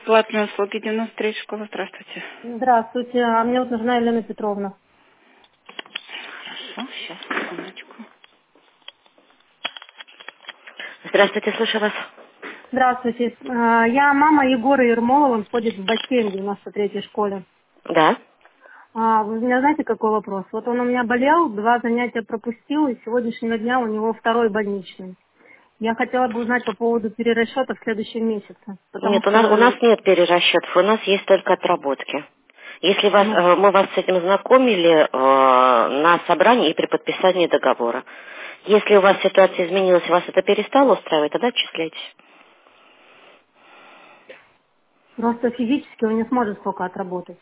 Платные услуги 93 школа. Здравствуйте. Здравствуйте, а мне вот нужна Елена Петровна. Хорошо, сейчас, секундочку. Здравствуйте, слушаю вас. Здравствуйте, я мама Егора Ермолова, он ходит в бассейн в 93-й школе. Да. Вы меня знаете, какой вопрос? Вот он у меня болел, 2 занятия пропустил, и с сегодняшнего дня у него 2-й больничный. Я хотела бы узнать по поводу перерасчета в следующем месяце, потому Нет, у нас что, нет перерасчетов, у нас есть только отработки. Если ну, мы вас с этим знакомили на собрании и при подписании договора. Если у вас ситуация изменилась, вас это перестало устраивать, тогда отчисляйтесь. просто физически он не сможет столько отработать.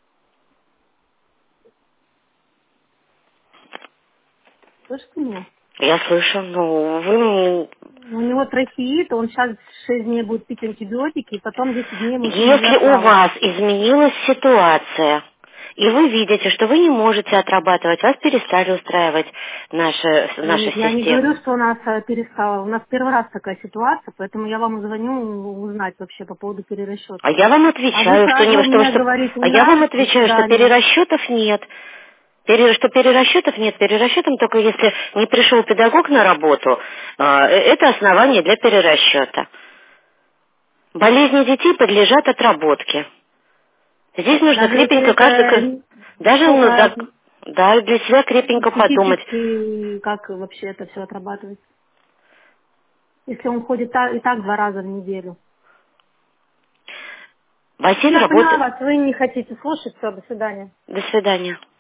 Слышите меня? Я слышу, вы... У него трахеит, он сейчас 6 дней будет пить антибиотики, и потом 10 дней ему еще Если нельзя у плавать. вас изменилась ситуация, и вы видите, что вы не можете отрабатывать, вас перестали устраивать наша Нет, я не говорю, система. что у нас перестало. У нас первый раз такая ситуация, поэтому я вам звоню узнать вообще по поводу А перерасчета. я вам А вы отвечаю, сразу мне говорите, а не я вам нравится, до отвечаю, что свидания. перерасчетов нет. Что перерасчетов нет. Перерасчетом только если не пришел педагог на работу, это основание для перерасчета. Болезни детей подлежат отработке. Здесь нужно Даже если крепенько это даже да, для себя крепенько подумать. психически, как вообще это все отрабатывается? Если он ходит и так 2 раза в неделю. Бассейн Я поняла работает. вас, вы не хотите слушать, все, до свидания. До свидания.